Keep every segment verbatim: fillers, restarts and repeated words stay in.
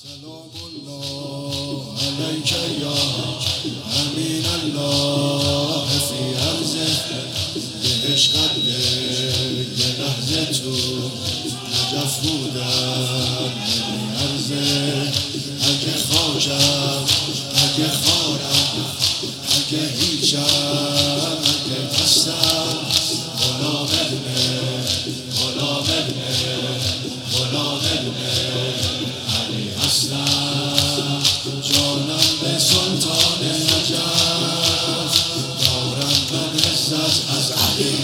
سلام الله علیک یا امین الله فی عرضه به عشقت یه لحظه تو نجف بودم عرضه اگه خاکم اگه خارم اگه هیچم اگه هستم غلام ابنه غلام ابنه غلام ابنه علی هستم جانم به سلطان نجف دارم من عزت از علی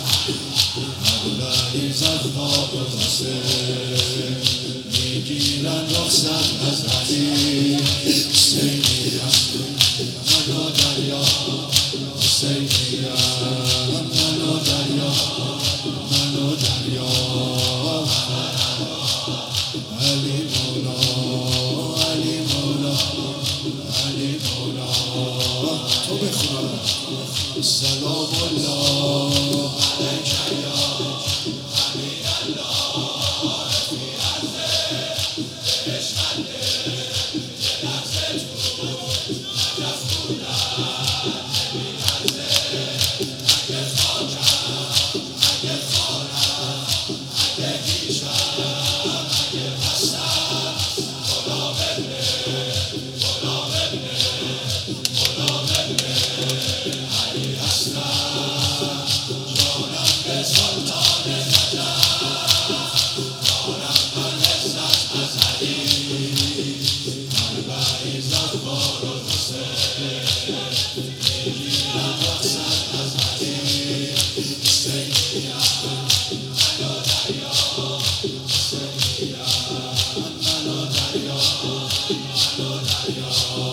علی زفاق و حسین میگیرن رخصت از علی حسینی منو دریا حسینی منو دریا منو دریا علی مولا علی مولا علی مولا تو بخون سلام الله علیک یا امین الله فی عرضه به عشقت یه لحظه تو نجف بودم نمی عرضه اگه خاکم اگه خارم اگه هیچم اگه هستم غلام ابنه غلام ابنه غلام ابنه علی هستم جانم به سلطان نجف دارم من عزت از علی اربعی زفار و حسین میگیرم رخصت از علی حسینیم منو دریا حسینیم منو دریا منو دریا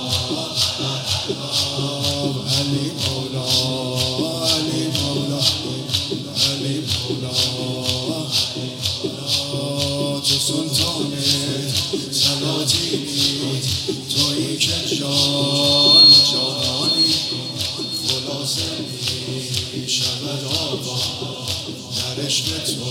علی مولا علی مولا علی مولا تو سلطان سلاطینی تویی که جان جانانی خلاصه می شود آقا در عشق تو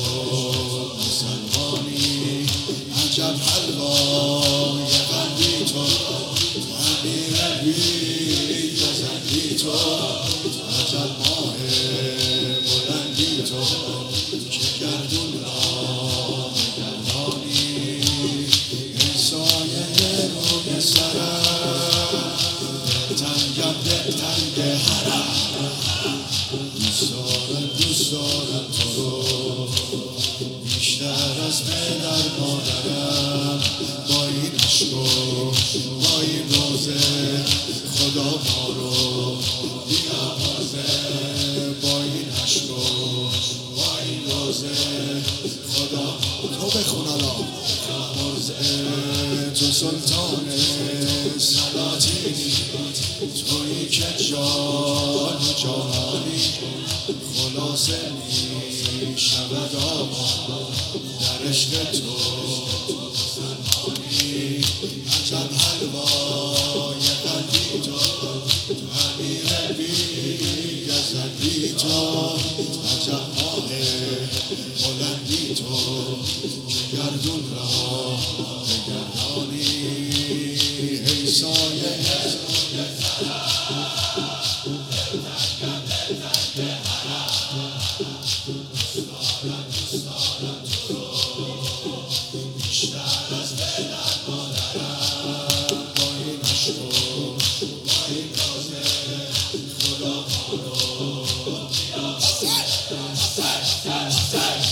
مسلمانی عجب حلوای قلبی تو امیر بی گزندی تو عجب ماه بلندی تو که گردون را نگردانی ای سایه روی سرم دلتنگم دلتنگ حرم دوست دارم دوست دارم تو رو بیشتر از پدر مادرم با این عشق و با این روزه خدا ما رو بیامرزه با این عشق و با این روزه خدا تو بخون الان بیامرزه تو سلطان سلاطینی تویی که جان جهانی خلاصه می شود آقا در عشق تو مسلمانی عجب حلوای قلبی تو امیر بی گزندی تو عجب ماه بلندی تو که گردون را نگردانی ای سایه خدا